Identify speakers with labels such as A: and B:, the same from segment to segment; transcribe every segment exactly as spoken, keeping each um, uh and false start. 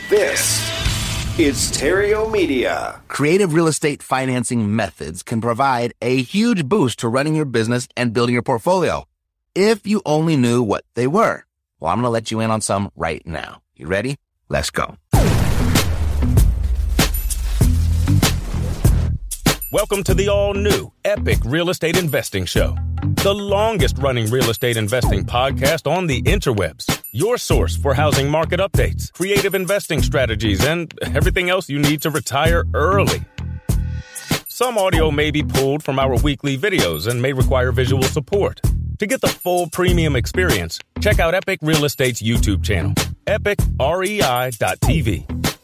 A: This is Terrio Media.
B: Creative real estate financing methods can provide a huge boost to running your business and building your portfolio, if you only knew what they were. Well, I'm going to let you in on some right now. You ready? Let's go.
C: Welcome to the all-new Epic Real Estate Investing Show, the longest-running real estate investing podcast on the interwebs. Your source for housing market updates, creative investing strategies, and everything else you need to retire early. Some audio may be pulled from our weekly videos and may require visual support. To get the full premium experience, check out Epic Real Estate's YouTube channel, epic rei dot t v.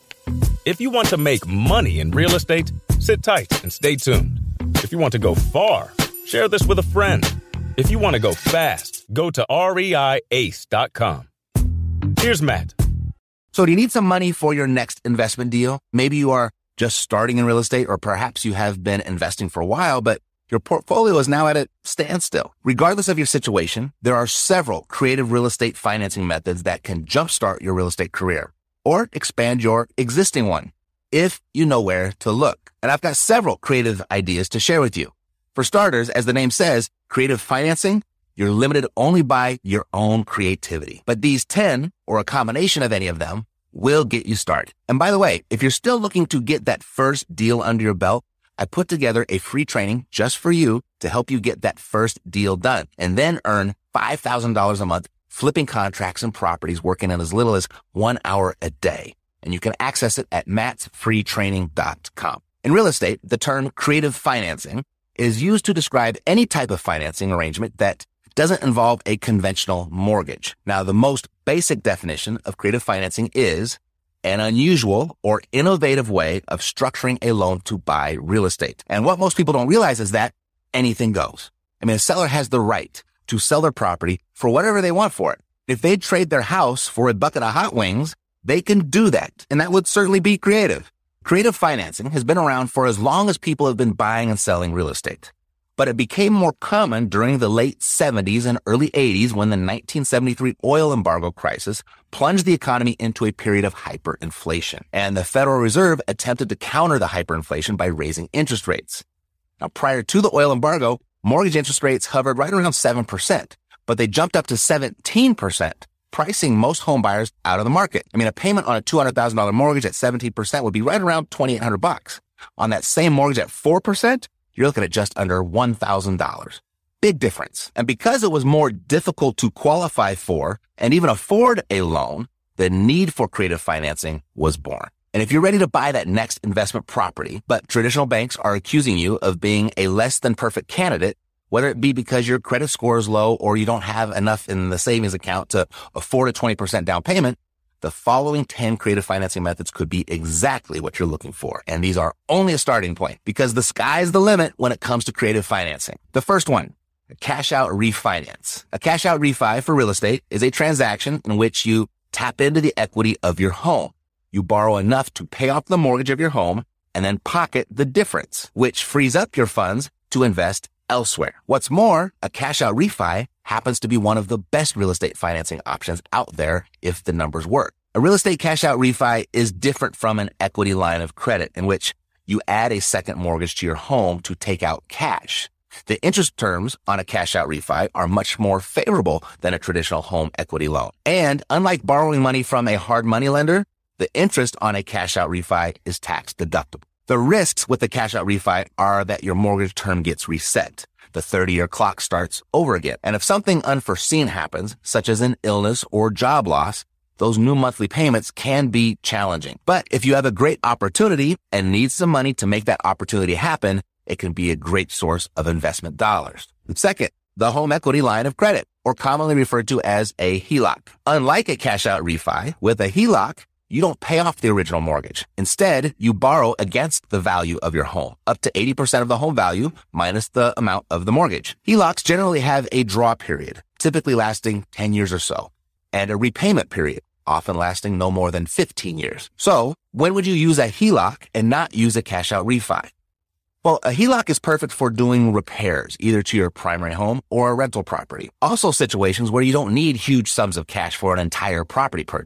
C: If you want to make money in real estate, sit tight and stay tuned. If you want to go far, share this with a friend. If you want to go fast, go to rei ace dot com. Here's Matt.
B: So do you need some money for your next investment deal? Maybe you are just starting in real estate, or perhaps you have been investing for a while, but your portfolio is now at a standstill. Regardless of your situation, there are several creative real estate financing methods that can jumpstart your real estate career or expand your existing one, if you know where to look. And I've got several creative ideas to share with you. For starters, as the name says, creative financing, you're limited only by your own creativity. But these ten, or a combination of any of them, will get you started. And by the way, if you're still looking to get that first deal under your belt, I put together a free training just for you to help you get that first deal done and then earn five thousand dollars a month flipping contracts and properties working in as little as one hour a day. And you can access it at matts free training dot com. In real estate, the term creative financing is used to describe any type of financing arrangement that doesn't involve a conventional mortgage. Now, the most basic definition of creative financing is an unusual or innovative way of structuring a loan to buy real estate. And what most people don't realize is that anything goes. I mean, a seller has the right to sell their property for whatever they want for it. If they trade their house for a bucket of hot wings, they can do that. And that would certainly be creative. Creative financing has been around for as long as people have been buying and selling real estate. But it became more common during the late seventies and early eighties when the nineteen seventy-three oil embargo crisis plunged the economy into a period of hyperinflation. And the Federal Reserve attempted to counter the hyperinflation by raising interest rates. Now, prior to the oil embargo, mortgage interest rates hovered right around seven percent, but they jumped up to seventeen percent, pricing most home buyers out of the market. I mean, a payment on a two hundred thousand dollars mortgage at seventeen percent would be right around twenty-eight hundred bucks. On that same mortgage at four percent, you're looking at just under one thousand dollars. Big difference. And because it was more difficult to qualify for and even afford a loan, the need for creative financing was born. And if you're ready to buy that next investment property, but traditional banks are accusing you of being a less than perfect candidate, whether it be because your credit score is low or you don't have enough in the savings account to afford a twenty percent down payment, the following ten creative financing methods could be exactly what you're looking for. And these are only a starting point because the sky's the limit when it comes to creative financing. The first one, a cash out refinance. A cash out refi for real estate is a transaction in which you tap into the equity of your home. You borrow enough to pay off the mortgage of your home and then pocket the difference, which frees up your funds to invest elsewhere. What's more, a cash out refi happens to be one of the best real estate financing options out there if the numbers work. A real estate cash out refi is different from an equity line of credit in which you add a second mortgage to your home to take out cash. The interest terms on a cash out refi are much more favorable than a traditional home equity loan. And unlike borrowing money from a hard money lender, the interest on a cash out refi is tax deductible. The risks with the cash out refi are that your mortgage term gets reset. The thirty-year clock starts over again. And if something unforeseen happens, such as an illness or job loss, those new monthly payments can be challenging. But if you have a great opportunity and need some money to make that opportunity happen, it can be a great source of investment dollars. Second, the home equity line of credit, or commonly referred to as a H E L O C. Unlike a cash out refi, with a H E L O C, you don't pay off the original mortgage. Instead, you borrow against the value of your home, up to eighty percent of the home value minus the amount of the mortgage. H E L O Cs generally have a draw period, typically lasting ten years or so, and a repayment period, often lasting no more than fifteen years. So, when would you use a H E L O C and not use a cash out refi? Well, a H E L O C is perfect for doing repairs, either to your primary home or a rental property. Also situations where you don't need huge sums of cash for an entire property purchase.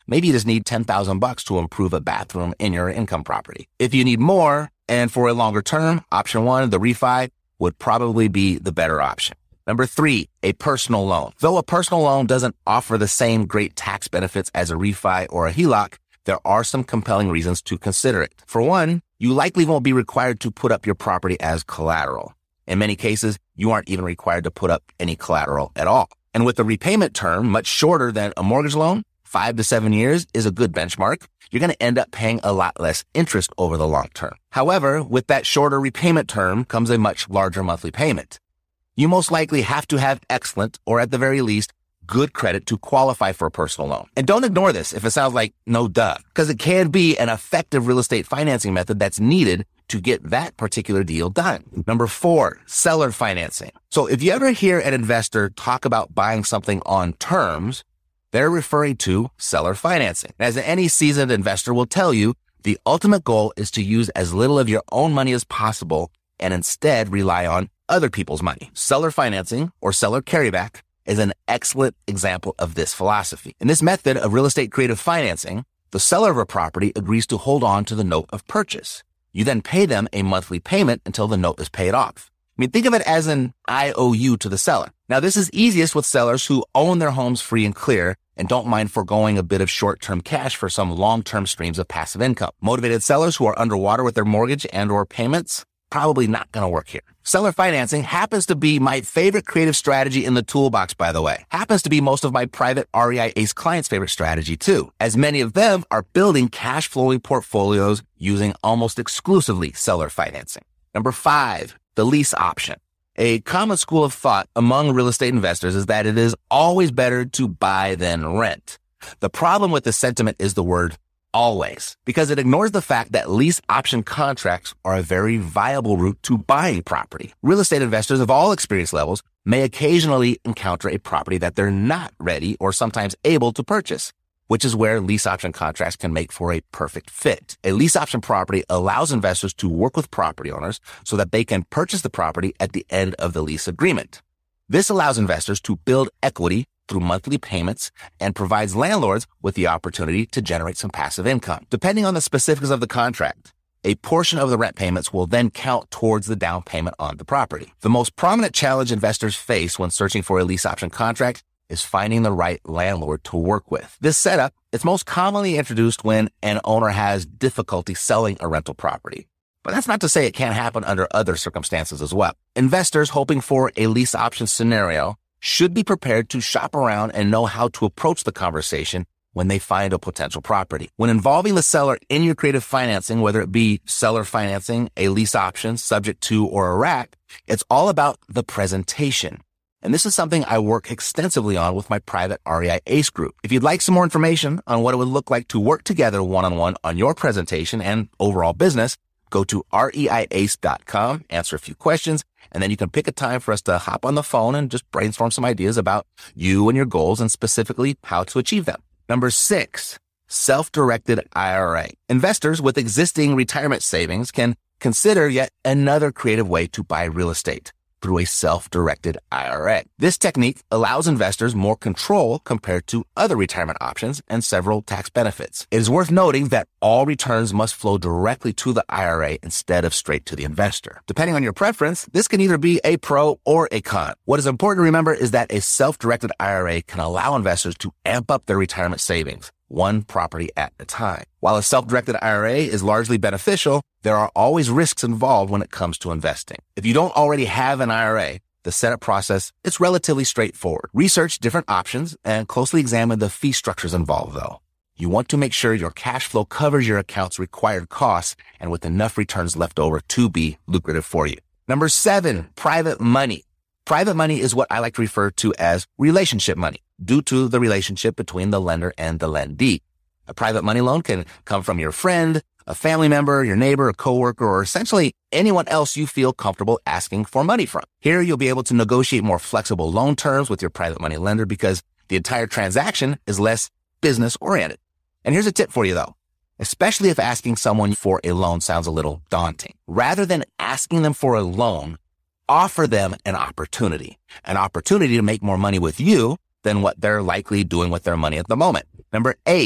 B: maybe you just need ten thousand bucks to improve a bathroom in your income property. If you need more and for a longer term, option one, the refi, would probably be the better option. Number three, a personal loan. Though a personal loan doesn't offer the same great tax benefits as a refi or a H E L O C, there are some compelling reasons to consider it. For one, you likely won't be required to put up your property as collateral. In many cases, you aren't even required to put up any collateral at all. And with the repayment term much shorter than a mortgage loan, five to seven years is a good benchmark, you're going to end up paying a lot less interest over the long term. However, with that shorter repayment term comes a much larger monthly payment. You most likely have to have excellent, or at the very least, good credit to qualify for a personal loan. And don't ignore this if it sounds like no duh, because it can be an effective real estate financing method that's needed to get that particular deal done. Number four, seller financing. So if you ever hear an investor talk about buying something on terms, they're referring to seller financing. As any seasoned investor will tell you, the ultimate goal is to use as little of your own money as possible and instead rely on other people's money. Seller financing, or seller carryback, is an excellent example of this philosophy. In this method of real estate creative financing, the seller of a property agrees to hold on to the note of purchase. You then pay them a monthly payment until the note is paid off. I mean, think of it as an I O U to the seller. Now, this is easiest with sellers who own their homes free and clear and don't mind foregoing a bit of short-term cash for some long-term streams of passive income. Motivated sellers who are underwater with their mortgage and or payments, probably not going to work here. Seller financing happens to be my favorite creative strategy in the toolbox, by the way. Happens to be most of my private R E I ACE clients' favorite strategy, too, as many of them are building cash-flowing portfolios using almost exclusively seller financing. Number five, the lease option. A common school of thought among real estate investors is that it is always better to buy than rent. The problem with this sentiment is the word always, because it ignores the fact that lease option contracts are a very viable route to buying property. Real estate investors of all experience levels may occasionally encounter a property that they're not ready or sometimes able to purchase, which is where lease option contracts can make for a perfect fit. A lease option property allows investors to work with property owners so that they can purchase the property at the end of the lease agreement. This allows investors to build equity through monthly payments and provides landlords with the opportunity to generate some passive income. Depending on the specifics of the contract, a portion of the rent payments will then count towards the down payment on the property. The most prominent challenge investors face when searching for a lease option contract is finding the right landlord to work with. This setup is most commonly introduced when an owner has difficulty selling a rental property. But that's not to say it can't happen under other circumstances as well. Investors hoping for a lease option scenario should be prepared to shop around and know how to approach the conversation when they find a potential property. When involving the seller in your creative financing, whether it be seller financing, a lease option, subject to, or a R A C, it's all about the presentation. And this is something I work extensively on with my private R E I ACE group. If you'd like some more information on what it would look like to work together one-on-one on your presentation and overall business, go to R E I ace dot com, answer a few questions, and then you can pick a time for us to hop on the phone and just brainstorm some ideas about you and your goals and specifically how to achieve them. Number six, self-directed I R A. Investors with existing retirement savings can consider yet another creative way to buy real estate through a self-directed I R A. This technique allows investors more control compared to other retirement options and several tax benefits. It is worth noting that all returns must flow directly to the I R A instead of straight to the investor. Depending on your preference, this can either be a pro or a con. What is important to remember is that a self-directed I R A can allow investors to amp up their retirement savings, one property at a time. While a self-directed I R A is largely beneficial, there are always risks involved when it comes to investing. If you don't already have an I R A, the setup process is relatively straightforward. Research different options and closely examine the fee structures involved, though. You want to make sure your cash flow covers your account's required costs and with enough returns left over to be lucrative for you. Number seven, private money. Private money is what I like to refer to as relationship money, due to the relationship between the lender and the lendee. A private money loan can come from your friend, a family member, your neighbor, a coworker, or essentially anyone else you feel comfortable asking for money from. Here, you'll be able to negotiate more flexible loan terms with your private money lender because the entire transaction is less business-oriented. And here's a tip for you, though, especially if asking someone for a loan sounds a little daunting. Rather than asking them for a loan, offer them an opportunity, an opportunity to make more money with you than what they're likely doing with their money at the moment. Number eight,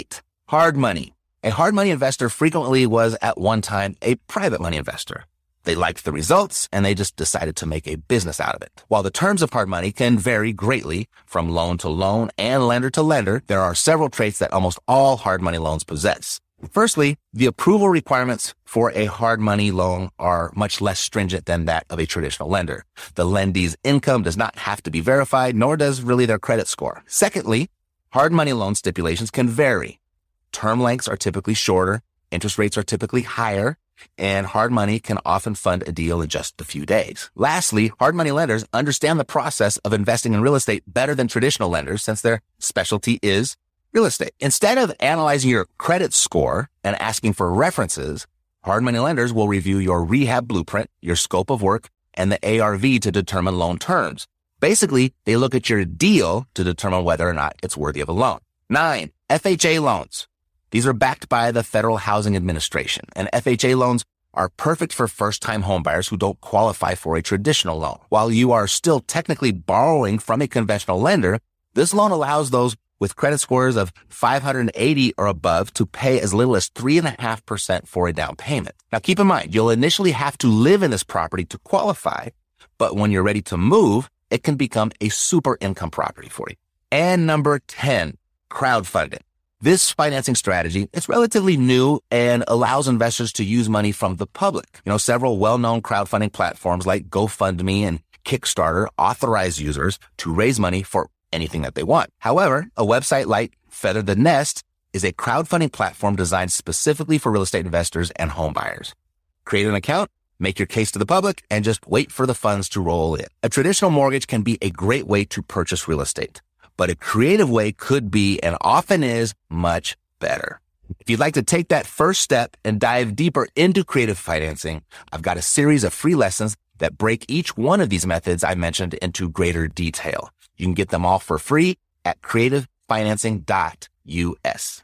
B: Hard money. A hard money investor frequently was at one time a private money investor. They liked the results and they just decided to make a business out of it. While the terms of hard money can vary greatly from loan to loan and lender to lender, there are several traits that almost all hard money loans possess. Firstly, the approval requirements for a hard money loan are much less stringent than that of a traditional lender. The lendee's income does not have to be verified, nor does really their credit score. Secondly, hard money loan stipulations can vary. Term lengths are typically shorter, interest rates are typically higher, and hard money can often fund a deal in just a few days. Lastly, hard money lenders understand the process of investing in real estate better than traditional lenders since their specialty is real estate. Instead of analyzing your credit score and asking for references, hard money lenders will review your rehab blueprint, your scope of work, and the A R V to determine loan terms. Basically, they look at your deal to determine whether or not it's worthy of a loan. Nine, F H A loans. These are backed by the Federal Housing Administration, and F H A loans are perfect for first-time homebuyers who don't qualify for a traditional loan. While you are still technically borrowing from a conventional lender, this loan allows those with credit scores of five hundred eighty or above to pay as little as three point five percent for a down payment. Now keep in mind, you'll initially have to live in this property to qualify, but when you're ready to move, it can become a super income property for you. And number ten, crowdfunding. This financing strategy is relatively new and allows investors to use money from the public. You know, several well-known crowdfunding platforms like GoFundMe and Kickstarter authorize users to raise money for anything that they want. However, a website like Feather the Nest is a crowdfunding platform designed specifically for real estate investors and home buyers. Create an account, make your case to the public, and just wait for the funds to roll in. A traditional mortgage can be a great way to purchase real estate, but a creative way could be and often is much better. If you'd like to take that first step and dive deeper into creative financing, I've got a series of free lessons that break each one of these methods I mentioned into greater detail. You can get them all for free at creative financing dot U S.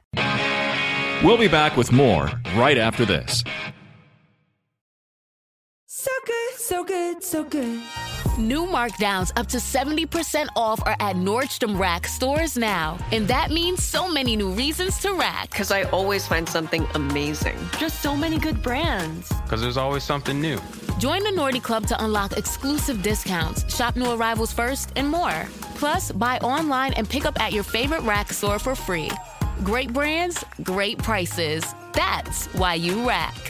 D: We'll be back with more right after this.
E: So good, so good, so good.
F: New markdowns up to seventy percent off are at Nordstrom Rack stores now. And that means so many new reasons to rack.
G: Because I always find something amazing.
E: Just so many good brands.
H: Because there's always something new.
F: Join the Nordy Club to unlock exclusive discounts, shop new arrivals first, and more. Plus, buy online and pick up at your favorite Rack store for free. Great brands, great prices. That's why you rack.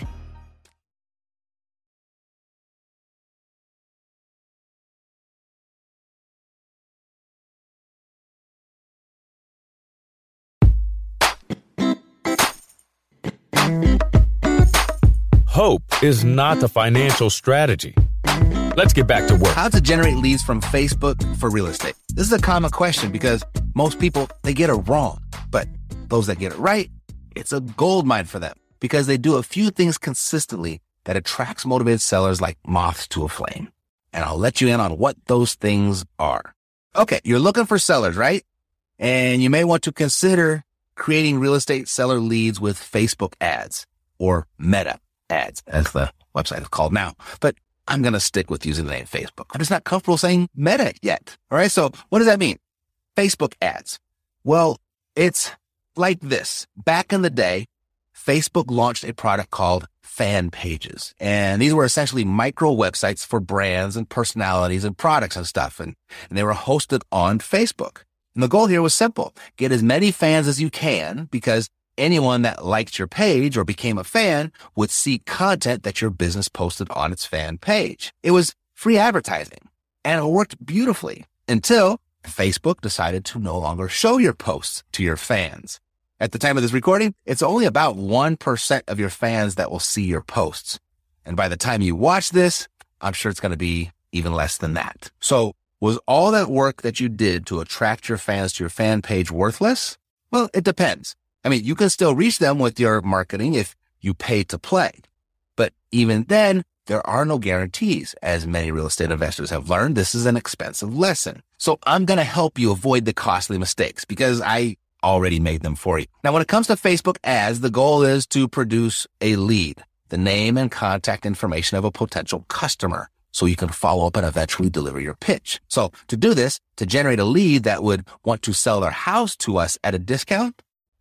C: Hope is not a financial strategy. Let's get back to work.
B: How to generate leads from Facebook for real estate. This is a common question because most people, they get it wrong. But those that get it right, it's a gold mine for them because they do a few things consistently that attracts motivated sellers like moths to a flame. And I'll let you in on what those things are. Okay, you're looking for sellers, right? And you may want to consider creating real estate seller leads with Facebook ads or Meta ads, as the website is called now. But I'm going to stick with using the name Facebook. I'm just not comfortable saying Meta yet. All right. So what does that mean? Facebook ads. Well, it's like this. Back in the day, Facebook launched a product called fan pages. And these were essentially micro websites for brands and personalities and products and stuff. And, and they were hosted on Facebook. And the goal here was simple. Get as many fans as you can because anyone that liked your page or became a fan would see content that your business posted on its fan page. It was free advertising and it worked beautifully until Facebook decided to no longer show your posts to your fans. At the time of this recording, it's only about one percent of your fans that will see your posts. And by the time you watch this, I'm sure it's going to be even less than that. So was all that work that you did to attract your fans to your fan page worthless? Well, it depends. I mean, you can still reach them with your marketing if you pay to play. But even then, there are no guarantees. As many real estate investors have learned, this is an expensive lesson. So I'm going to help you avoid the costly mistakes because I already made them for you. Now, when it comes to Facebook ads, the goal is to produce a lead, the name and contact information of a potential customer, so you can follow up and eventually deliver your pitch. So to do this, to generate a lead that would want to sell their house to us at a discount,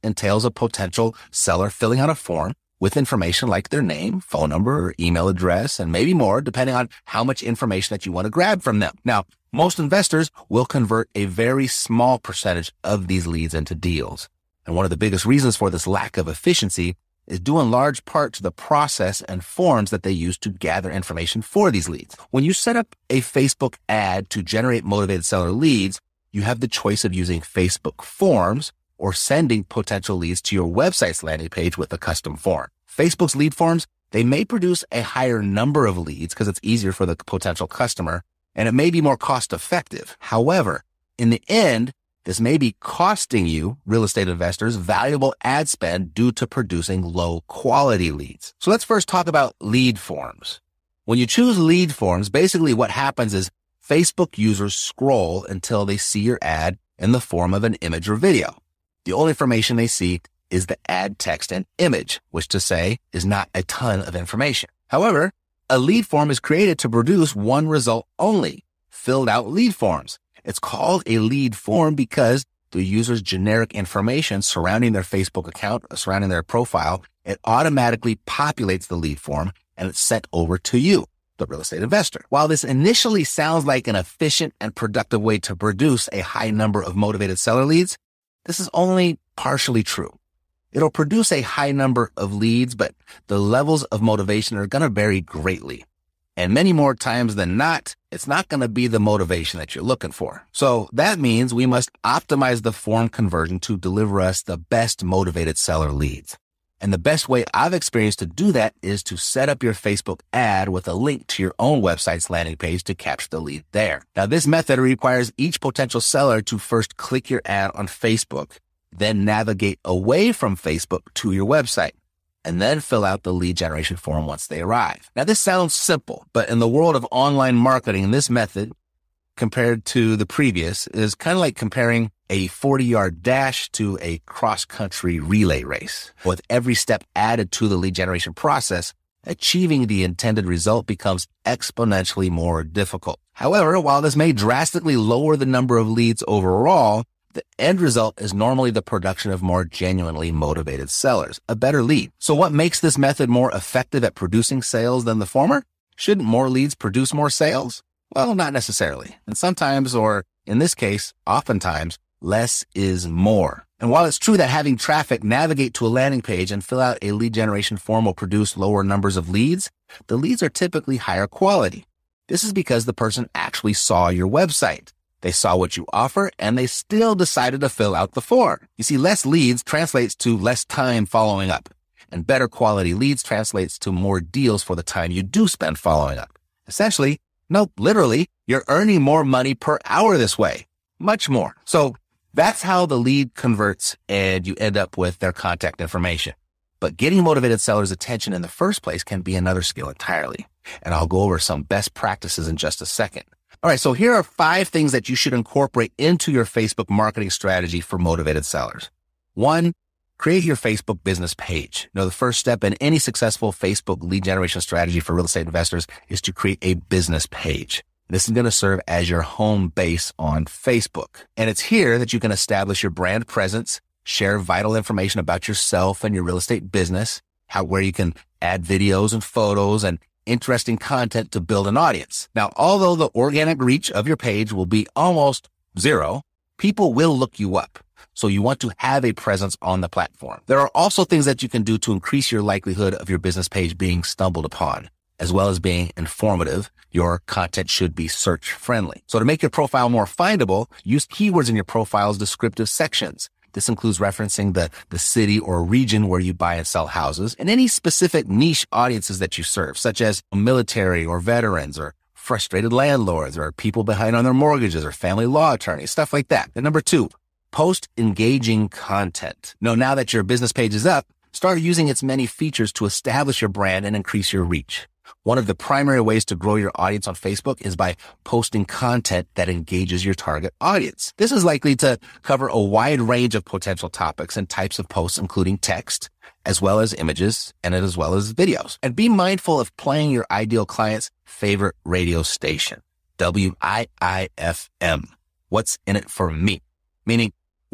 B: entails a potential seller filling out a form with information like their name, phone number, or email address, and maybe more, depending on how much information that you want to grab from them. Now, most investors will convert a very small percentage of these leads into deals. And one of the biggest reasons for this lack of efficiency is due in large part to the process and forms that they use to gather information for these leads. When you set up a Facebook ad to generate motivated seller leads, you have the choice of using Facebook forms or sending potential leads to your website's landing page with a custom form. Facebook's lead forms, they may produce a higher number of leads because it's easier for the potential customer, and it may be more cost effective. However, in the end, this may be costing you, real estate investors, valuable ad spend due to producing low quality leads. So let's first talk about lead forms. When you choose lead forms, basically what happens is Facebook users scroll until they see your ad in the form of an image or video. The only information they see is the ad text and image, which to say is not a ton of information. However, a lead form is created to produce one result only, filled out lead forms. It's called a lead form because the user's generic information surrounding their Facebook account, surrounding their profile, it automatically populates the lead form and it's sent over to you, the real estate investor. While this initially sounds like an efficient and productive way to produce a high number of motivated seller leads, this is only partially true. It'll produce a high number of leads, but the levels of motivation are going to vary greatly. And many more times than not, it's not going to be the motivation that you're looking for. So that means we must optimize the form conversion to deliver us the best motivated seller leads. And the best way I've experienced to do that is to set up your Facebook ad with a link to your own website's landing page to capture the lead there. Now, this method requires each potential seller to first click your ad on Facebook, then navigate away from Facebook to your website, and then fill out the lead generation form once they arrive. Now, this sounds simple, but in the world of online marketing, this method, compared to the previous, is kind of like comparing a forty-yard dash to a cross-country relay race. With every step added to the lead generation process, achieving the intended result becomes exponentially more difficult. However, while this may drastically lower the number of leads overall, the end result is normally the production of more genuinely motivated sellers, a better lead. So what makes this method more effective at producing sales than the former? Shouldn't more leads produce more sales? Well, not necessarily. And sometimes, or in this case, oftentimes, less is more. And while it's true that having traffic navigate to a landing page and fill out a lead generation form will produce lower numbers of leads, the leads are typically higher quality. This is because the person actually saw your website. They saw what you offer, and they still decided to fill out the form. You see, less leads translates to less time following up, and better quality leads translates to more deals for the time you do spend following up. Essentially, no, literally, you're earning more money per hour this way. Much more. So that's how the lead converts and you end up with their contact information. But getting motivated sellers' attention in the first place can be another skill entirely. And I'll go over some best practices in just a second. All right, so here are five things that you should incorporate into your Facebook marketing strategy for motivated sellers. One, create your Facebook business page. You know, the first step in any successful Facebook lead generation strategy for real estate investors is to create a business page. This is going to serve as your home base on Facebook. And it's here that you can establish your brand presence, share vital information about yourself and your real estate business, how, where you can add videos and photos and interesting content to build an audience. Now, although the organic reach of your page will be almost zero, people will look you up. So you want to have a presence on the platform. There are also things that you can do to increase your likelihood of your business page being stumbled upon. As well as being informative, your content should be search friendly. So to make your profile more findable, use keywords in your profile's descriptive sections. This includes referencing the, the city or region where you buy and sell houses and any specific niche audiences that you serve, such as military or veterans or frustrated landlords or people behind on their mortgages or family law attorneys, stuff like that. And number two, post engaging content. Now, now that your business page is up, start using its many features to establish your brand and increase your reach. One of the primary ways to grow your audience on Facebook is by posting content that engages your target audience. This is likely to cover a wide range of potential topics and types of posts, including text, as well as images, and as well as videos. And be mindful of playing your ideal client's favorite radio station, W I I F M. What's in it for me? Meaning,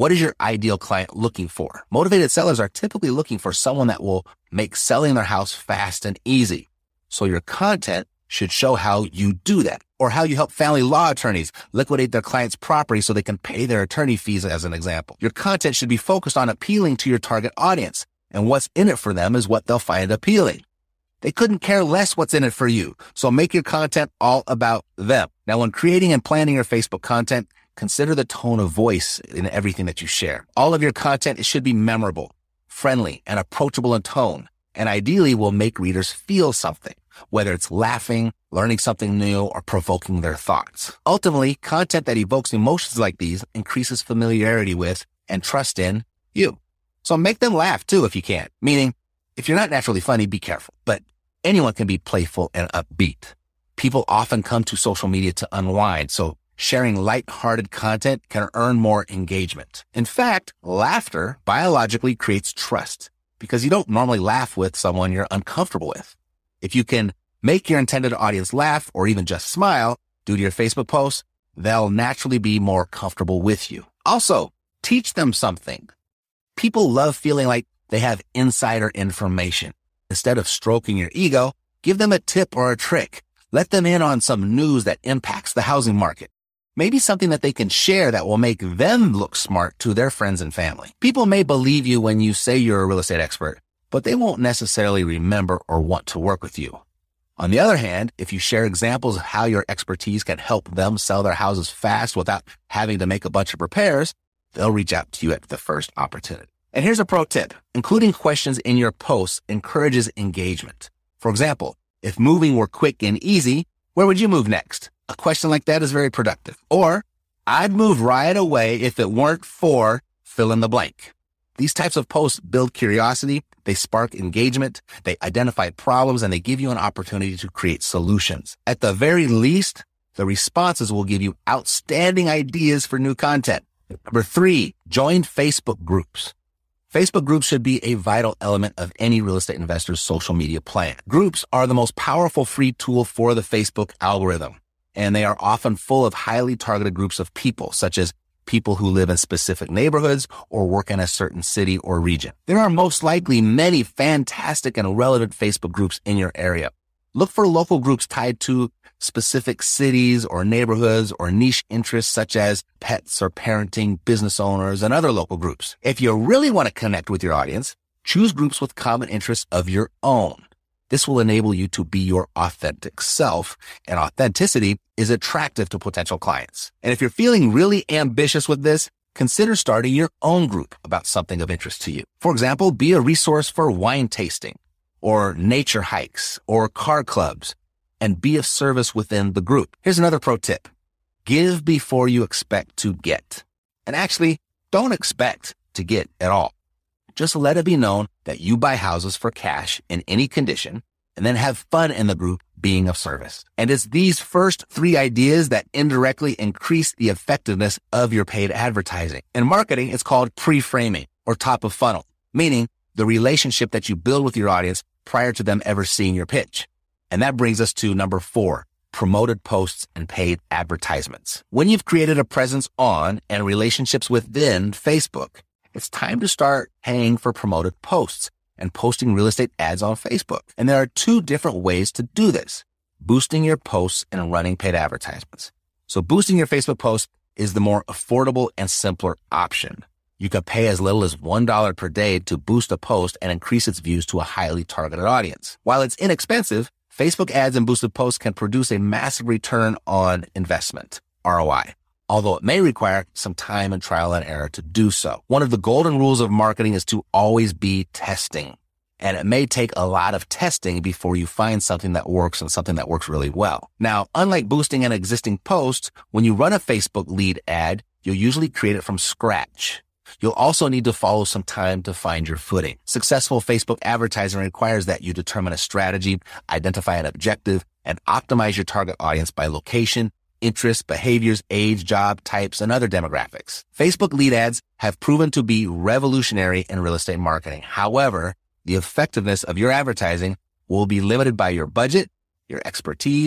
B: What is your ideal client looking for? Motivated sellers are typically looking for someone that will make selling their house fast and easy. So your content should show how you do that, or how you help family law attorneys liquidate their clients' property so they can pay their attorney fees, as an example. Your content should be focused on appealing to your target audience, and what's in it for them is what they'll find appealing. They couldn't care less what's in it for you, so make your content all about them. Now, when creating and planning your Facebook content, consider the tone of voice in everything that you share. All of your content, it should be memorable, friendly, and approachable in tone, and ideally will make readers feel something, whether it's laughing, learning something new, or provoking their thoughts. Ultimately, content that evokes emotions like these increases familiarity with and trust in you. So make them laugh too if you can. Meaning, if you're not naturally funny, be careful. But anyone can be playful and upbeat. People often come to social media to unwind, so sharing lighthearted content can earn more engagement. In fact, laughter biologically creates trust because you don't normally laugh with someone you're uncomfortable with. If you can make your intended audience laugh or even just smile due to your Facebook posts, they'll naturally be more comfortable with you. Also, teach them something. People love feeling like they have insider information. Instead of stroking your ego, give them a tip or a trick. Let them in on some news that impacts the housing market. Maybe something that they can share that will make them look smart to their friends and family. People may believe you when you say you're a real estate expert, but they won't necessarily remember or want to work with you. On the other hand, if you share examples of how your expertise can help them sell their houses fast without having to make a bunch of repairs, they'll reach out to you at the first opportunity. And here's a pro tip. Including questions in your posts encourages engagement. For example, if moving were quick and easy, where would you move next? A question like that is very productive. Or, I'd move right away if it weren't for fill in the blank. These types of posts build curiosity, they spark engagement, they identify problems, and they give you an opportunity to create solutions. At the very least, the responses will give you outstanding ideas for new content. Number three, join Facebook groups. Facebook groups should be a vital element of any real estate investor's social media plan. Groups are the most powerful free tool for the Facebook algorithm, and they are often full of highly targeted groups of people, such as people who live in specific neighborhoods or work in a certain city or region. There are most likely many fantastic and relevant Facebook groups in your area. Look for local groups tied to specific cities or neighborhoods or niche interests such as pets or parenting, business owners, and other local groups. If you really want to connect with your audience, choose groups with common interests of your own. This will enable you to be your authentic self, and authenticity is attractive to potential clients. And if you're feeling really ambitious with this, consider starting your own group about something of interest to you. For example, be a resource for wine tasting, or nature hikes, or car clubs, and be of service within the group. Here's another pro tip. Give before you expect to get. And actually, don't expect to get at all. Just let it be known that you buy houses for cash in any condition, and then have fun in the group being of service. And it's these first three ideas that indirectly increase the effectiveness of your paid advertising. In marketing, it's called pre-framing or top of funnel, meaning the relationship that you build with your audience prior to them ever seeing your pitch. And that brings us to number four, promoted posts and paid advertisements. When you've created a presence on and relationships within Facebook, it's time to start paying for promoted posts and posting real estate ads on Facebook. And there are two different ways to do this, boosting your posts and running paid advertisements. So boosting your Facebook posts is the more affordable and simpler option. You can pay as little as one dollar per day to boost a post and increase its views to a highly targeted audience. While it's inexpensive, Facebook ads and boosted posts can produce a massive return on investment, R O I, although it may require some time and trial and error to do so. One of the golden rules of marketing is to always be testing, and it may take a lot of testing before you find something that works and something that works really well. Now, unlike boosting an existing post, when you run a Facebook lead ad, you'll usually create it from scratch. You'll also need to follow some time to find your footing. Successful Facebook advertising requires that you determine a strategy, identify an objective, and optimize your target audience by location, interests, behaviors, age, job types, and other demographics. Facebook lead ads have proven to be revolutionary in real estate marketing. However, the effectiveness of your advertising will be limited by your budget, your expertise,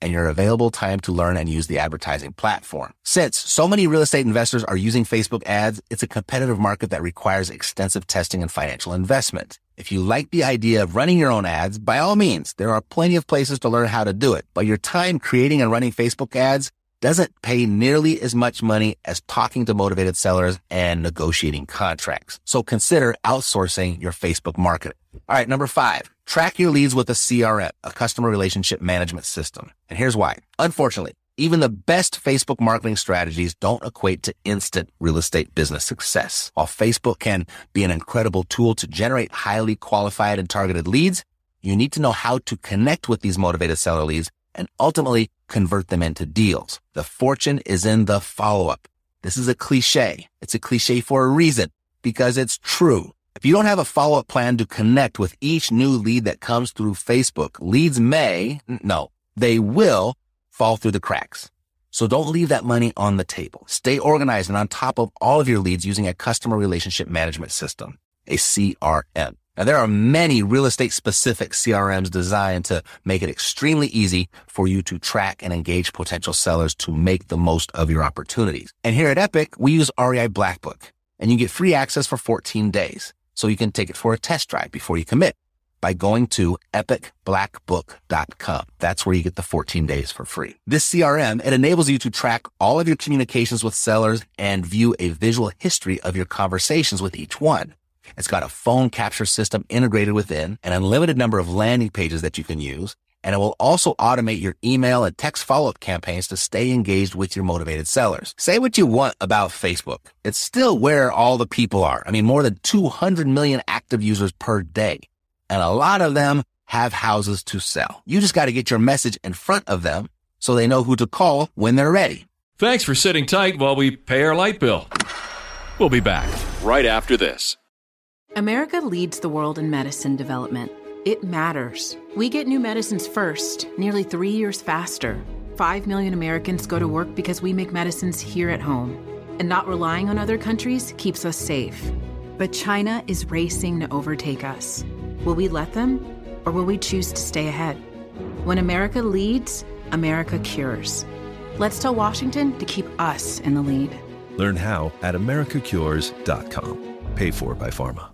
B: and your available time to learn and use the advertising platform. Since so many real estate investors are using Facebook ads, it's a competitive market that requires extensive testing and financial investment. If you like the idea of running your own ads, by all means, there are plenty of places to learn how to do it. But your time creating and running Facebook ads doesn't pay nearly as much money as talking to motivated sellers and negotiating contracts. So consider outsourcing your Facebook marketing. All right, number five, track your leads with a C R M, a customer relationship management system. And here's why. Unfortunately, even the best Facebook marketing strategies don't equate to instant real estate business success. While Facebook can be an incredible tool to generate highly qualified and targeted leads, you need to know how to connect with these motivated seller leads and ultimately convert them into deals. The fortune is in the follow-up. This is a cliche. It's a cliche for a reason, because it's true. If you don't have a follow-up plan to connect with each new lead that comes through Facebook, leads may, no, they will fall through the cracks. So don't leave that money on the table. Stay organized and on top of all of your leads using a customer relationship management system, a C R M. Now, there are many real estate specific C R Ms designed to make it extremely easy for you to track and engage potential sellers to make the most of your opportunities. And here at Epic, we use R E I Blackbook, and you get free access for fourteen days. So you can take it for a test drive before you commit by going to epic blackbook dot com. That's where you get the fourteen days for free. This C R M, it enables you to track all of your communications with sellers and view a visual history of your conversations with each one. It's got a phone capture system integrated within, an unlimited number of landing pages that you can use, and it will also automate your email and text follow-up campaigns to stay engaged with your motivated sellers. Say what you want about Facebook. It's still where all the people are. I mean, more than two hundred million active users per day, and a lot of them have houses to sell. You just got to get your message in front of them so they know who to call when they're ready.
D: Thanks for sitting tight while we pay our light bill. We'll be back right after this.
H: America leads the world in medicine development. It matters. We get new medicines first, nearly three years faster. Five million Americans go to work because we make medicines here at home. And not relying on other countries keeps us safe. But China is racing to overtake us. Will we let them, or will we choose to stay ahead? When America leads, America cures. Let's tell Washington to keep us in the lead.
I: Learn how at america cures dot com. Paid for by Pharma.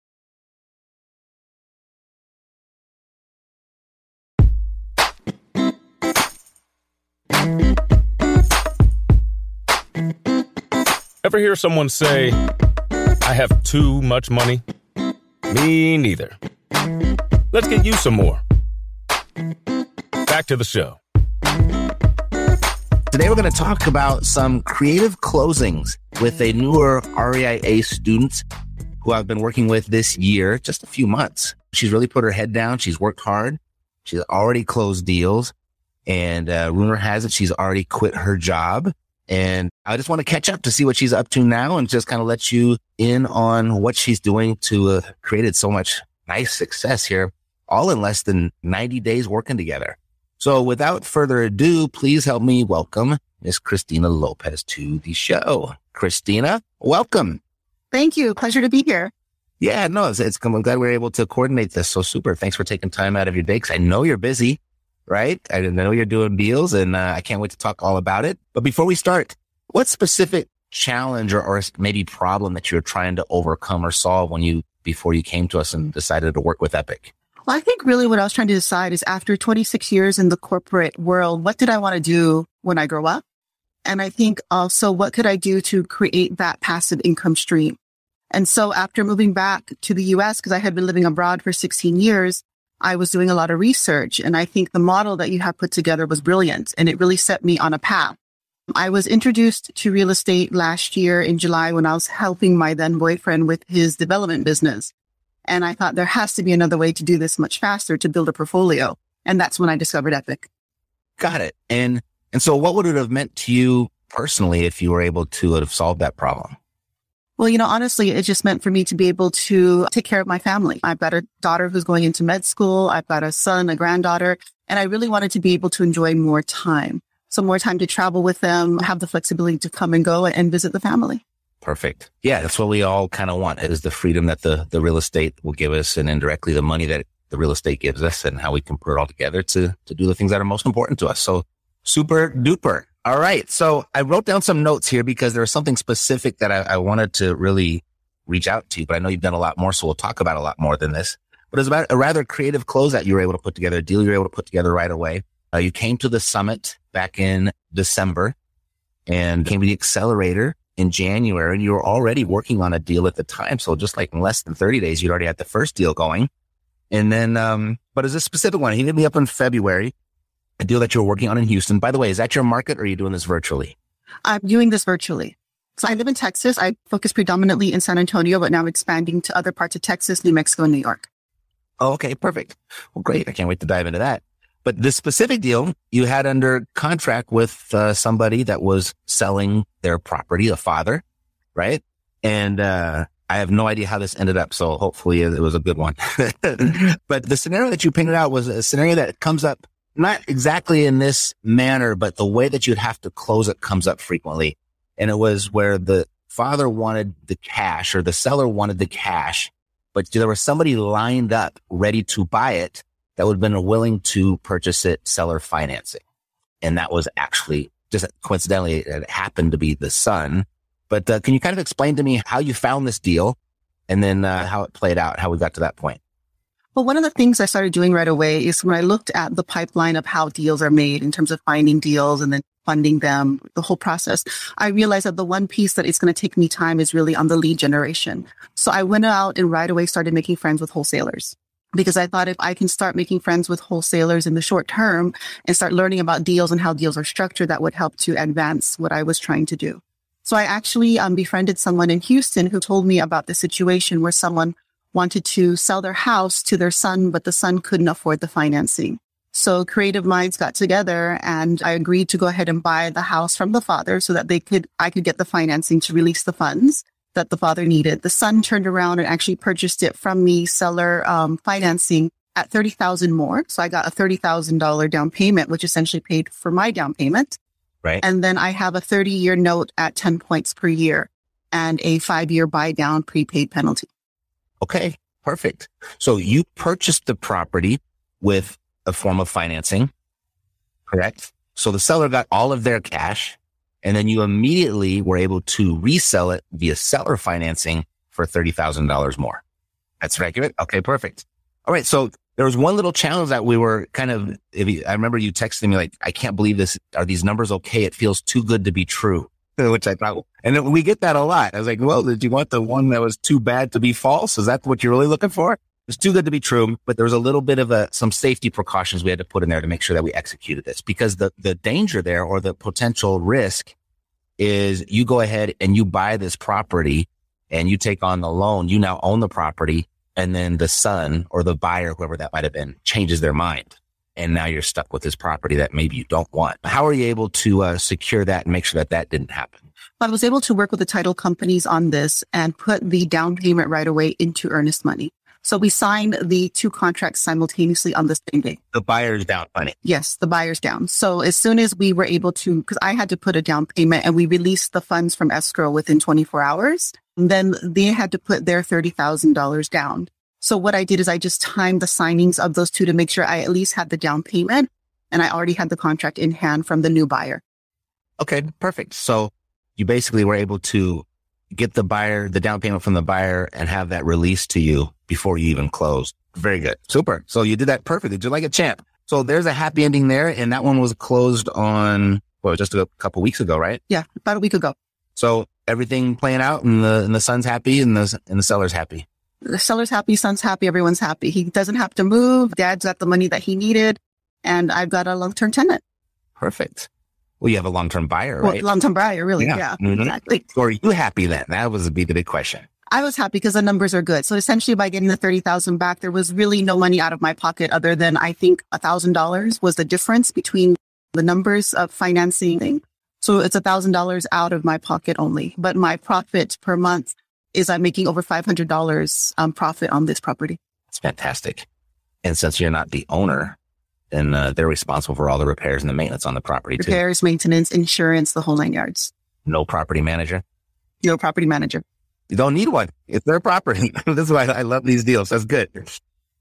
C: Ever hear someone say, I have too much money? Me neither. Let's get you some more. Back to the show.
B: Today we're going to talk about some creative closings with a newer R E I A student who I've been working with this year, just a few months. She's really put her head down. She's worked hard. She's already closed deals. And uh, rumor has it she's already quit her job. And I just want to catch up to see what she's up to now and just kind of let you in on what she's doing to uh, created so much nice success here, all in less than ninety days working together. So without further ado, please help me welcome Miss Christina Lopez to the show. Christina, welcome.
J: Thank you. Pleasure to be here.
B: Yeah, no, it's, it's I'm glad we were able to coordinate this. So super. Thanks for taking time out of your day, because I know you're busy. Right? I know you're doing deals, and uh, I can't wait to talk all about it. But before we start, what specific challenge or, or maybe problem that you're trying to overcome or solve when you, before you came to us and decided to work with Epic?
J: Well, I think really what I was trying to decide is, after twenty-six years in the corporate world, what did I want to do when I grow up? And I think also, what could I do to create that passive income stream? And so after moving back to the U S, because I had been living abroad for sixteen years, I was doing a lot of research, and I think the model that you have put together was brilliant, and it really set me on a path. I was introduced to real estate last year in July when I was helping my then boyfriend with his development business. And I thought there has to be another way to do this much faster, to build a portfolio. And that's when I discovered Epic.
B: Got it. And, and so what would it have meant to you personally if you were able to have solved that problem?
J: Well, you know, honestly, it just meant for me to be able to take care of my family. I've got a daughter who's going into med school. I've got a son, a granddaughter, and I really wanted to be able to enjoy more time. So more time to travel with them, have the flexibility to come and go and visit the family.
B: Perfect. Yeah, that's what we all kind of want, is the freedom that the, the real estate will give us, and indirectly the money that the real estate gives us and how we can put it all together to, to do the things that are most important to us. So super duper. All right. So I wrote down some notes here because there was something specific that I, I wanted to really reach out to you, but I know you've done a lot more. So we'll talk about a lot more than this, but it's about a rather creative closeout you were able to put together, a deal you were able to put together right away. Uh, you came to the summit back in December and came to the accelerator in January, and you were already working on a deal at the time. So just like in less than thirty days, you'd already had the first deal going. And then, um, but it's a specific one. He hit me up in February, a deal that you were working on in Houston. By the way, is that your market or are you doing this virtually?
J: I'm doing this virtually. So I live in Texas. I focus predominantly in San Antonio, but now I'm expanding to other parts of Texas, New Mexico, and New York.
B: Oh, okay, perfect. Well, great. I can't wait to dive into that. But this specific deal you had under contract with uh, somebody that was selling their property, a father, right? And uh I have no idea how this ended up, so hopefully it was a good one. But the scenario that you painted out was a scenario that comes up not exactly in this manner, but the way that you'd have to close it comes up frequently. And it was where the father wanted the cash or the seller wanted the cash, but there was somebody lined up ready to buy it that would have been willing to purchase it seller financing. And that was actually just coincidentally, it happened to be the son. But uh, can you kind of explain to me how you found this deal and then uh, how it played out, how we got to that point?
J: Well, one of the things I started doing right away is when I looked at the pipeline of how deals are made in terms of finding deals and then funding them, the whole process, I realized that the one piece that it's going to take me time is really on the lead generation. So I went out and right away started making friends with wholesalers because I thought if I can start making friends with wholesalers in the short term and start learning about deals and how deals are structured, that would help to advance what I was trying to do. So I actually um, befriended someone in Houston who told me about the situation where someone wanted to sell their house to their son, but the son couldn't afford the financing. So creative minds got together and I agreed to go ahead and buy the house from the father so that they could, I could get the financing to release the funds that the father needed. The son turned around and actually purchased it from me, seller um, financing at thirty thousand dollars more. So I got a thirty thousand dollars down payment, which essentially paid for my down payment.
B: Right.
J: And then I have a thirty year note at ten points per year and a five year buy down prepaid penalty.
B: Okay, perfect. So you purchased the property with a form of financing, correct? So the seller got all of their cash and then you immediately were able to resell it via seller financing for thirty thousand dollars more. That's accurate? Okay, perfect. All right. So there was one little challenge that we were kind of, if you, I remember you texting me like, I can't believe this. Are these numbers okay? It feels too good to be true, which I thought, and then we get that a lot. I was like, well, did you want the one that was too bad to be false? Is that what you're really looking for? It's too good to be true, but there was a little bit of a, some safety precautions we had to put in there to make sure that we executed this because the, the danger there or the potential risk is you go ahead and you buy this property and you take on the loan. You now own the property. And then the son or the buyer, whoever that might have been, changes their mind. And now you're stuck with this property that maybe you don't want. How are you able to uh, secure that and make sure that that didn't happen?
J: I was able to work with the title companies on this and put the down payment right away into earnest money. So we signed the two contracts simultaneously on the same day.
B: The buyer's down money.
J: Yes, the buyer's down. So as soon as we were able to, because I had to put a down payment and we released the funds from escrow within twenty-four hours, and then they had to put their thirty thousand dollars down. So what I did is I just timed the signings of those two to make sure I at least had the down payment and I already had the contract in hand from the new buyer.
B: Okay, perfect. So you basically were able to get the buyer, the down payment from the buyer and have that released to you before you even closed. Very good. Super. So you did that perfectly, just like a champ. So there's a happy ending there. And that one was closed on, well, just a couple weeks ago, right?
J: Yeah, about a week ago.
B: So everything playing out and the, and the son's happy and the, and the seller's happy.
J: The seller's happy, son's happy, everyone's happy. He doesn't have to move. Dad's got the money that he needed. And I've got a long-term tenant.
B: Perfect. Well, you have a long-term buyer, right?
J: Well, long-term buyer, really. Yeah, yeah
B: mm-hmm.
J: Exactly.
B: So are you happy then? That was the big question.
J: I was happy because the numbers are good. So essentially by getting the thirty thousand back, there was really no money out of my pocket other than I think one thousand dollars was the difference between the numbers of financing. So it's one thousand dollars out of my pocket only. But my profit per month is I'm making over five hundred dollars um, profit on this property.
B: That's fantastic. And since you're not the owner, then uh, they're responsible for all the repairs and the maintenance on the property
J: repairs,
B: too.
J: Repairs, maintenance, insurance, the whole nine yards.
B: No property manager?
J: No property manager.
B: You don't need one. It's their property. This is why I love these deals. That's good.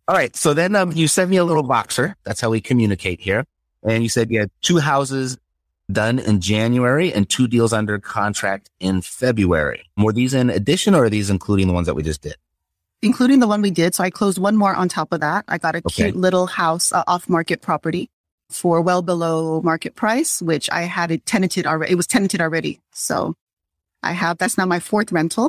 B: All right. So then um, you sent me a little boxer. That's how we communicate here. And you said you had two houses done in January and two deals under contract in February. Were these in addition or are these including the ones that we just did?
J: Including the one we did. So I closed one more on top of that. I got a
B: Okay.
J: cute little house, uh, off-market property for well below market price, which I had it tenanted already. It was tenanted already. So I have, that's now my fourth rental.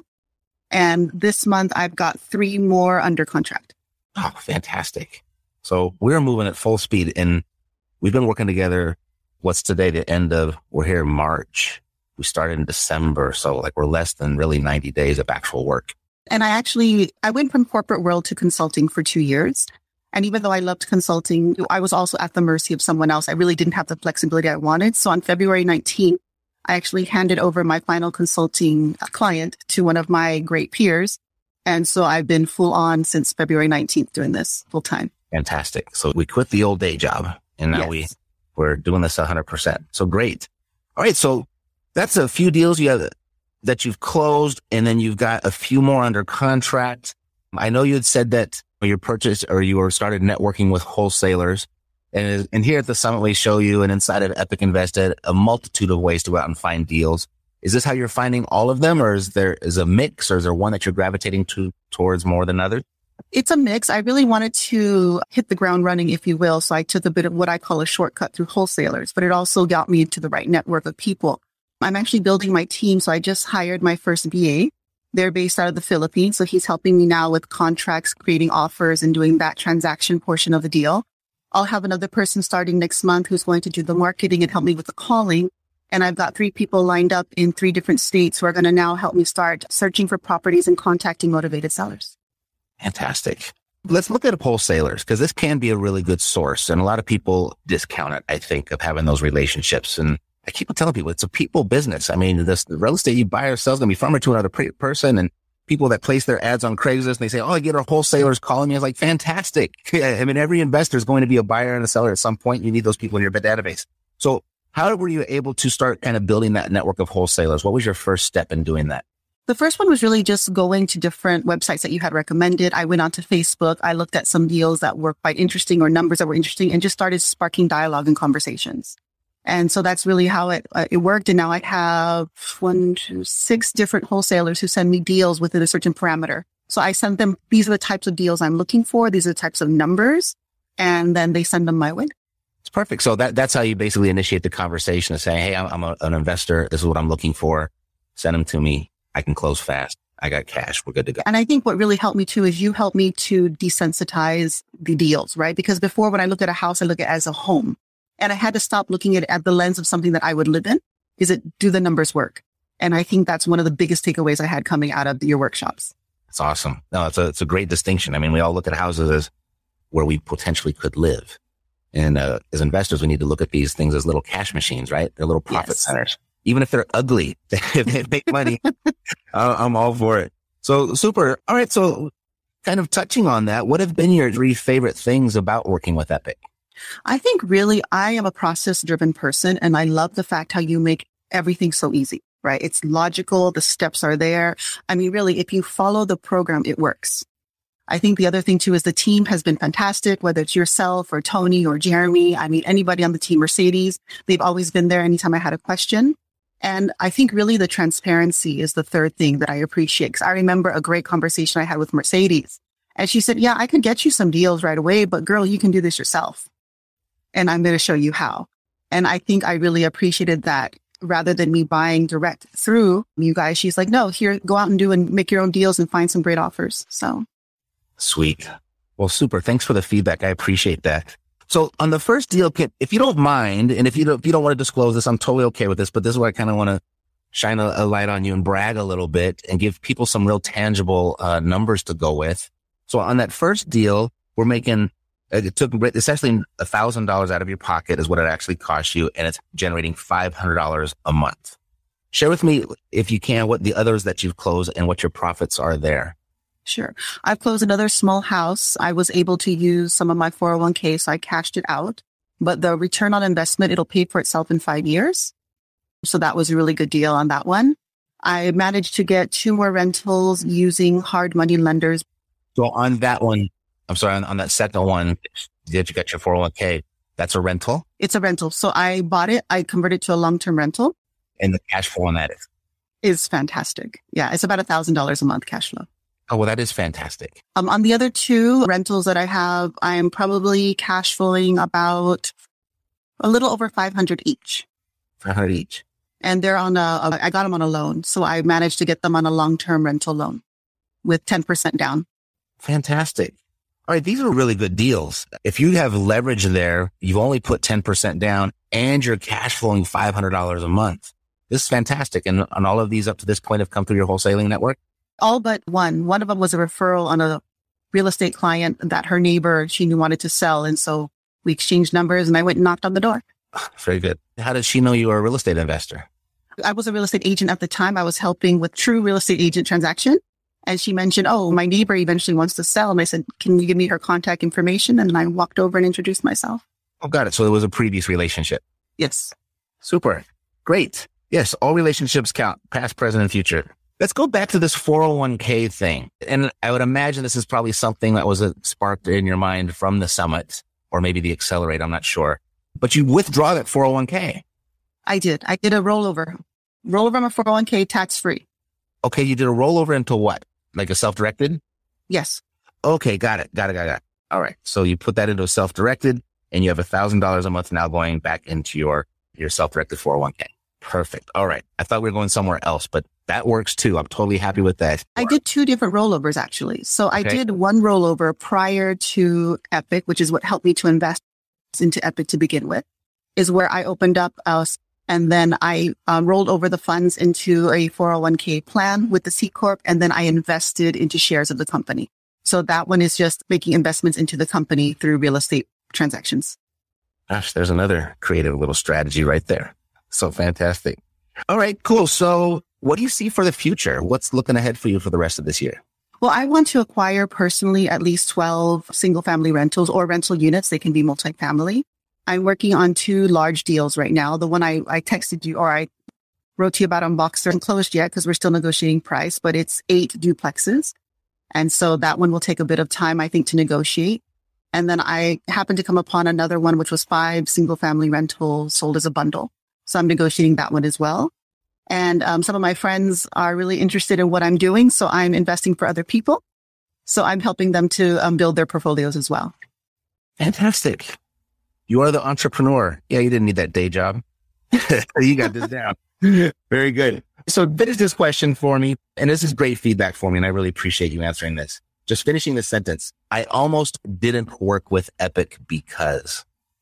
J: And this month I've got three more under contract.
B: Oh, fantastic. So we're moving at full speed and we've been working together. What's today? The end of, we're here in March. We started in December. So like we're less than really ninety days of actual work.
J: And I actually, I went from corporate world to consulting for two years. And even though I loved consulting, I was also at the mercy of someone else. I really didn't have the flexibility I wanted. So on February nineteenth, I actually handed over my final consulting client to one of my great peers. And so I've been full on since February nineteenth doing this full time.
B: Fantastic. So we quit the old day job and now
J: Yes.
B: we, we're doing this one hundred percent. So great. All right. So that's a few deals you have that you've closed and then you've got a few more under contract. I know you had said that you purchased or you were started networking with wholesalers. And, and here at the Summit, we show you and inside of Epic Invested a multitude of ways to go out and find deals. Is this how you're finding all of them or is there is a mix or is there one that you're gravitating to towards more than others?
J: It's a mix. I really wanted to hit the ground running, if you will. So I took a bit of what I call a shortcut through wholesalers, but it also got me to the right network of people. I'm actually building my team. So I just hired my first B A. They're based out of the Philippines. So he's helping me now with contracts, creating offers and doing that transaction portion of the deal. I'll have another person starting next month who's going to do the marketing and help me with the calling. And I've got three people lined up in three different states who are going to now help me start searching for properties and contacting motivated sellers.
B: Fantastic. Let's look at wholesalers because this can be a really good source. And a lot of people discount it, I think, of having those relationships. And I keep telling people it's a people business. I mean, this the real estate you buy or sell is going to be from or to another pre- person. And people that place their ads on Craigslist and they say, oh, I get our wholesalers calling me. I was like, fantastic. I mean, every investor is going to be a buyer and a seller at some point. You need those people in your database. So how were you able to start kind of building that network of wholesalers? What was your first step in doing that?
J: The first one was really just going to different websites that you had recommended. I went onto Facebook. I looked at some deals that were quite interesting or numbers that were interesting and just started sparking dialogue and conversations. And so that's really how it uh, it worked. And now I have one, two, six different wholesalers who send me deals within a certain parameter. So I send them, these are the types of deals I'm looking for. These are the types of numbers. And then they send them my way.
B: It's perfect. So that that's how you basically initiate the conversation of saying, hey, I'm, I'm a, an investor. This is what I'm looking for. Send them to me. I can close fast. I got cash. We're good to go.
J: And I think what really helped me too is you helped me to desensitize the deals, right? Because before when I looked at a house, I look at it as a home. And I had to stop looking at it at the lens of something that I would live in. Is it, do the numbers work? And I think that's one of the biggest takeaways I had coming out of your workshops.
B: It's awesome. No, it's a, it's a great distinction. I mean, we all look at houses as where we potentially could live. And uh, as investors, we need to look at these things as little cash machines, right? They're little profit
J: Yes.
B: centers. Even if they're ugly, they make money. I'm all for it. So super. All right. So kind of touching on that, what have been your three favorite things about working with Epic?
J: I think really I am a process driven person and I love the fact how you make everything so easy, right? It's logical. The steps are there. I mean, really, if you follow the program, it works. I think the other thing too is the team has been fantastic, whether it's yourself or Tony or Jeremy. I mean, anybody on the team, Mercedes, they've always been there anytime I had a question. And I think really the transparency is the third thing that I appreciate. Because I remember a great conversation I had with Mercedes. And she said, yeah, I could get you some deals right away, but girl, you can do this yourself. And I'm going to show you how. And I think I really appreciated that rather than me buying direct through you guys. She's like, no, here, go out and do and make your own deals and find some great offers. So
B: sweet. Well, super. Thanks for the feedback. I appreciate that. So on the first deal, if you don't mind, and if you don't, if you don't want to disclose this, I'm totally okay with this, but this is where I kind of want to shine a, a light on you and brag a little bit and give people some real tangible uh, numbers to go with. So on that first deal, we're making, it took essentially a thousand dollars out of your pocket is what it actually cost you. And it's generating five hundred dollars a month. Share with me, if you can, what the others that you've closed and what your profits are there.
J: Sure. I've closed another small house. I was able to use some of my four oh one k, so I cashed it out. But the return on investment, it'll pay for itself in five years. So that was a really good deal on that one. I managed to get two more rentals using hard money lenders.
B: So on that one, I'm sorry, on, on that second one, did you get your four oh one k? That's a rental?
J: It's a rental. So I bought it. I converted to a long-term rental.
B: And the cash flow on that is?
J: Is fantastic. Yeah, it's about one thousand dollars a month cash flow.
B: Oh, well, that is fantastic.
J: Um, on the other two rentals that I have, I am probably cash flowing about a little over five hundred each.
B: five hundred each.
J: And they're on a, a, I got them on a loan. So I managed to get them on a long-term rental loan with ten percent down.
B: Fantastic. All right. These are really good deals. If you have leverage there, you've only put ten percent down and you're cash flowing five hundred dollars a month. This is fantastic. And, and all of these up to this point have come through your wholesaling network?
J: All but one. One of them was a referral on a real estate client that her neighbor, she knew wanted to sell. And so we exchanged numbers and I went and knocked on the door.
B: Very good. How did she know you were a real estate investor?
J: I was a real estate agent at the time. I was helping with true real estate agent transaction. And she mentioned, oh, my neighbor eventually wants to sell. And I said, can you give me her contact information? And then I walked over and introduced myself.
B: Oh, got it. So it was a previous relationship.
J: Yes.
B: Super. Great. Yes. All relationships count, past, present, and future. Let's go back to this four oh one k thing. And I would imagine this is probably something that was sparked in your mind from the summit or maybe the Accelerate. I'm not sure. But you withdraw that four oh one k.
J: I did. I did a rollover. Rollover on my four oh one k tax free.
B: Okay. You did a rollover into what? Like a self-directed?
J: Yes.
B: Okay. Got it. Got it. Got it. All right. So you put that into a self-directed and you have a thousand dollars a month now going back into your, your self-directed four oh one k. Perfect. All right. I thought we were going somewhere else, but that works too. I'm totally happy with that.
J: I did two different rollovers actually. So okay. I did one rollover prior to Epic, which is what helped me to invest into Epic to begin with, is where I opened up us. And then I um, rolled over the funds into a four oh one k plan with the C Corp. And then I invested into shares of the company. So that one is just making investments into the company through real estate transactions.
B: Gosh, there's another creative little strategy right there. So fantastic. All right, cool. So what do you see for the future? What's looking ahead for you for the rest of this year?
J: Well, I want to acquire personally at least twelve single family rentals or rental units. They can be multifamily. I'm working on two large deals right now. The one I, I texted you or I wrote to you about on Voxer and closed yet because we're still negotiating price, but it's eight duplexes. And so that one will take a bit of time, I think, to negotiate. And then I happened to come upon another one, which was five single family rentals sold as a bundle. So I'm negotiating that one as well. And um, some of my friends are really interested in what I'm doing. So I'm investing for other people. So I'm helping them to um, build their portfolios as well.
B: Fantastic. You are the entrepreneur. Yeah, you didn't need that day job. You got this down. Very good. So finish this question for me. And this is great feedback for me. And I really appreciate you answering this. Just finishing this sentence. I almost didn't work with Epic because.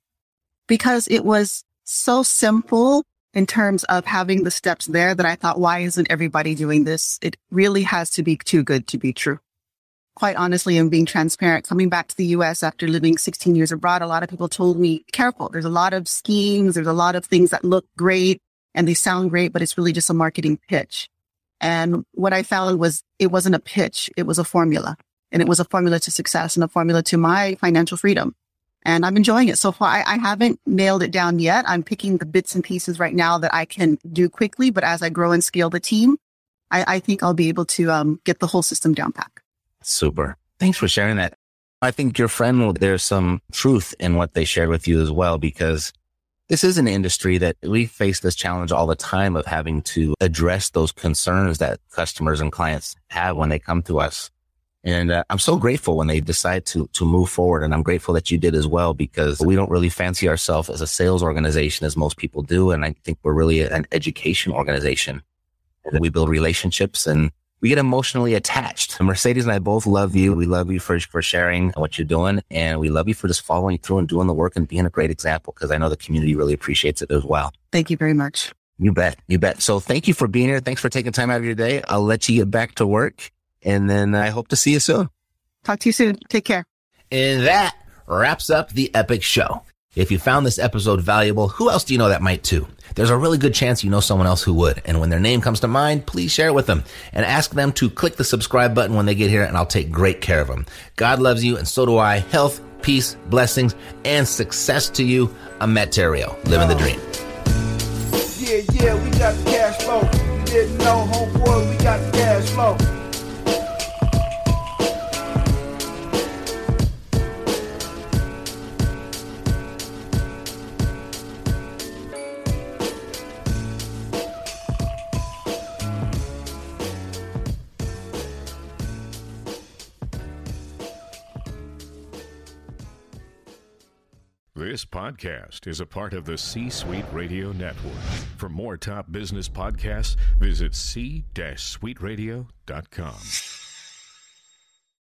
J: Because it was so simple in terms of having the steps there that I thought, why isn't everybody doing this? It really has to be too good to be true. Quite honestly, and being transparent, coming back to the U S after living sixteen years abroad, a lot of people told me, careful, there's a lot of schemes, there's a lot of things that look great and they sound great, but it's really just a marketing pitch. And what I found was it wasn't a pitch, it was a formula. And it was a formula to success and a formula to my financial freedom. And I'm enjoying it so far. I, I haven't nailed it down yet. I'm picking the bits and pieces right now that I can do quickly. But as I grow and scale the team, I, I think I'll be able to um, get the whole system down pat.
B: Super. Thanks for sharing that. I think your friend, there's some truth in what they shared with you as well, because this is an industry that we face this challenge all the time of having to address those concerns that customers and clients have when they come to us. And uh, I'm so grateful when they decide to to move forward. And I'm grateful that you did as well, because we don't really fancy ourselves as a sales organization as most people do. And I think we're really an education organization. And we build relationships and we get emotionally attached. Mercedes and I both love you. We love you for, for sharing what you're doing. And we love you for just following through and doing the work and being a great example, because I know the community really appreciates it as well.
J: Thank you very much.
B: You bet. You bet. So thank you for being here. Thanks for taking time out of your day. I'll let you get back to work. And then I hope to see you soon.
J: Talk to you soon. Take care.
B: And that wraps up the Epic Show. If you found this episode valuable, who else do you know that might too? There's a really good chance you know someone else who would. And when their name comes to mind, please share it with them and ask them to click the subscribe button when they get here, and I'll take great care of them. God loves you, and so do I. Health, peace, blessings, and success to you. I'm Matt Theriault, living the dream.
K: Yeah, yeah, we got the cash flow. You didn't know, homeboy, we got the cash flow.
L: This podcast is a part of the C-Suite Radio Network. For more top business podcasts, visit c suite radio dot com.